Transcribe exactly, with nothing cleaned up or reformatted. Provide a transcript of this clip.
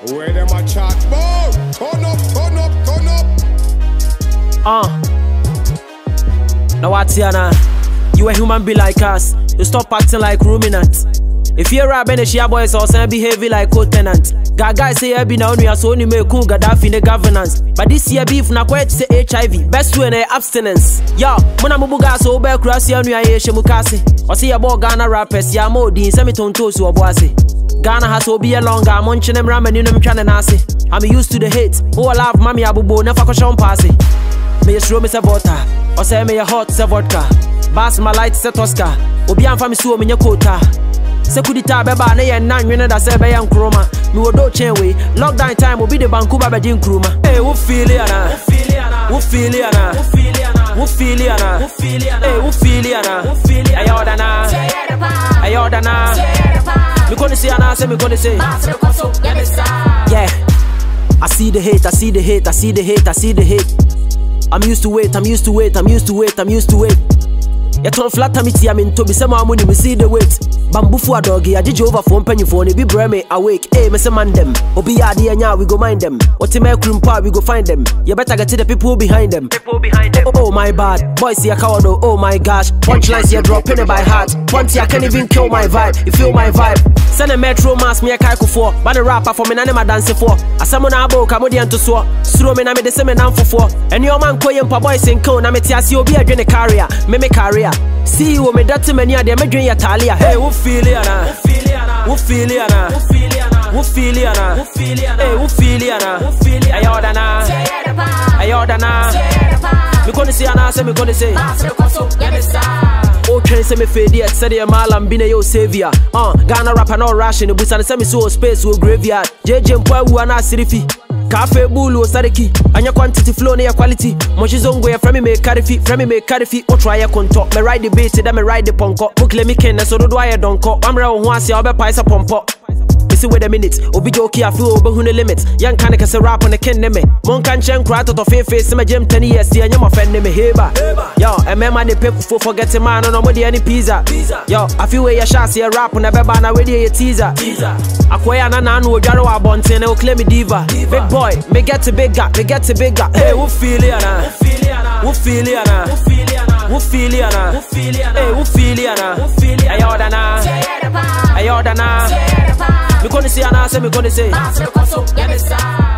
Where them a chat about? Turn up, turn up, turn up. Uh. Now what's here now? You a human be like us. You stop acting like ruminant. If you're a Benishia boys or some behave like co-tenant. Gaga say I be now you so only make cool Gaddafi in the governance. But this year beef na quite say H I V. Best way in abstinence. Yo, muna mubuga so be cross ya nua ye shemukase. O see about Ghana rappers ya modi semi tonto so oboase. Ghana has to be a longer munching them ramen in them trying nase. I'm used to the hate. Oh I love mommy abubo never question pass it. Me show me say water. Or say me a hot say vodka. Bass my light say Tosca. Obi am fami so me nya quota. Sekudita beba na ye nan nwene da se be yan kroma. Me wodo chenwe. Lockdown time will be the Bankuba bedin kroma. Hey, who feel it ana? Who feel it ana? Who feel it ana? Who feel it ana? Who feel it ana? Hey, who feel it ana? Who feel it ana? Ayodana. Ayodana. Me gonna say ana, say me gonna say. Yeah. I see the hate, I see the hate, I see the hate, I see the hate. I'm used to it, I'm used to it, I'm used to it, I'm used to it. You turn flat me tia me to be some money, me see the weight. Bamboo for a doggy, I did you over phone penny phone, it be breme awake. Hey, me say man them. Obi adi anya, we go mind them. What in my cream part, we go find them. You better get to the people behind them. People behind them. Oh, oh my bad, boys see a coward, oh my gosh. Punchlines you dropping it by heart. Once I can't even kill my vibe, you feel my vibe. Send a metro mask me a kaiko for. Ban a rapper for me, none of my dance for. A salmon abo, Camodian to swear. Throw me na me the same down for four. And your man koyem pa boys in cone, I'm a tiasi obi a journey carrier, me me carrier. See you me that many are there, me drink your talia. Hey, who feel it ana? Who feel it ana? Who feel it ana? Who feel it ana? Who feel it ana? Who feel it ana? Hey, who feel it ana? Who feel it ana? Ayodana. Ayodana. Me gonna say ana, say me gonna say. Oh, train say me fade yet, say the malam bine yo savior. Uh, Ghana rapper no ration, the busa say me so space wo graveyard. J J mpo wu ana sirifi. Cafe bulu sariki, anya quantity flow na quality. Moshi zongo ya frame me carry fi, frame me carry fi. O try ya konto, me ride the beat, then me ride the ponko. Bukle me ken na so do I donko. Amra ho ase obe paisa pompo. See wait a minute, obi joke ya feel obe hune limit. Young can ka se rap on the ken me. Mon kan chen cry to face face me gym ten years, see anya my friend me heba. Yo, e me man the pep for forget man no mo dey any pizza. Yo, I feel where ya shot see rap na beba na we dey teaser. Akwaya na na no odware wa bonten e o claim me diva. Big boy, me get to big guy, me get to big guy. Hey, who feel it ana? Who feel it ana? Who feel it ana? Who feel it ana? Who feel it ana? Who feel it ana? Hey, who feel it ana? Who feel it ana? Ayodana. Ayodana. Me gonna say ana, say me gonna say.